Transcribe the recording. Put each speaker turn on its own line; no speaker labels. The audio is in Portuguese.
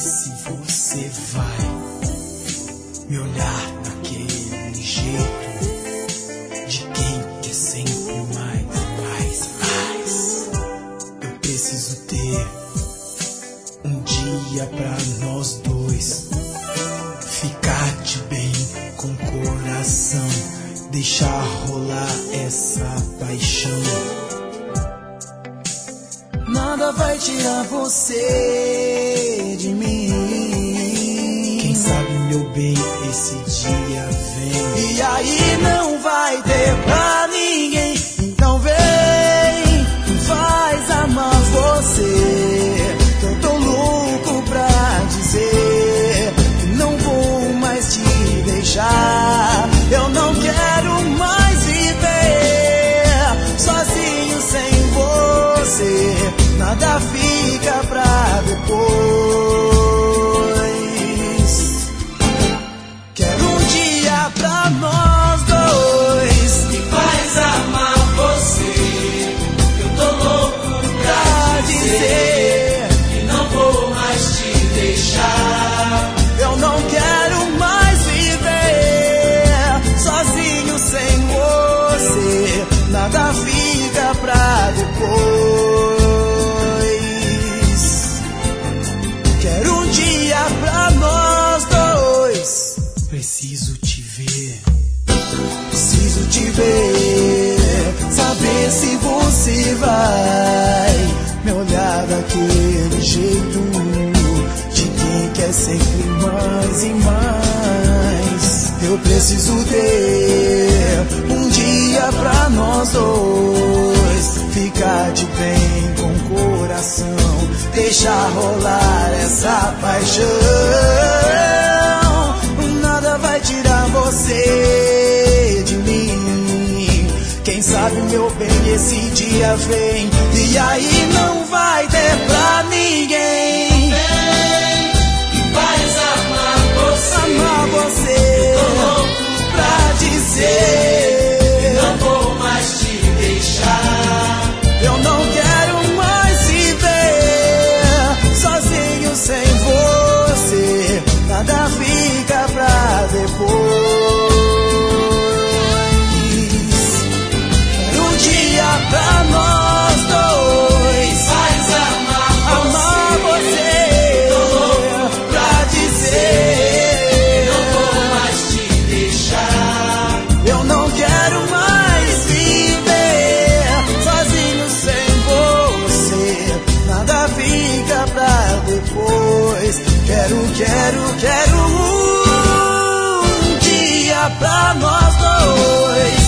se você vai me olhar daquele jeito de quem quer sempre mais, mais, mais. Eu preciso ter um dia pra nós dois ficar de bem com o coração, deixar rolar essa paixão. Nada vai tirar você de mim. Quem sabe, meu bem, esse dia vem e aí não vai ter pra ninguém. Então vem, faz amar você, que eu tô louco pra dizer que não vou mais te deixar. Eu não quero mais viver sozinho sem você. Nada fica pra depois. Quero um dia pra nós dois.
Me faz amar você. Eu tô louco pra dizer que não vou mais te deixar.
Eu não quero mais viver sozinho sem você. Nada fica pra depois. Pra nós dois. Preciso te ver, saber se você vai me olhar daquele jeito de quem quer sempre mais e mais. Eu preciso ter um dia pra nós dois ficar de bem com o coração, deixar rolar essa paixão. Nada vai tirar você de mim. Quem sabe, meu bem, esse dia vem e aí não vai ter pra ninguém.
Vem e faz amar você.
Amar você.
Eu tô louco pra dizer que não vou mais te deixar.
Eu não quero mais viver sozinho sem você. Nada fica pra depois. Quero um dia pra nós dois.
Faz amar você.
Tô louco
pra dizer que não vou mais te deixar.
Eu não quero mais viver sozinho sem você. Nada fica pra depois. Quero um dia pra nós dois.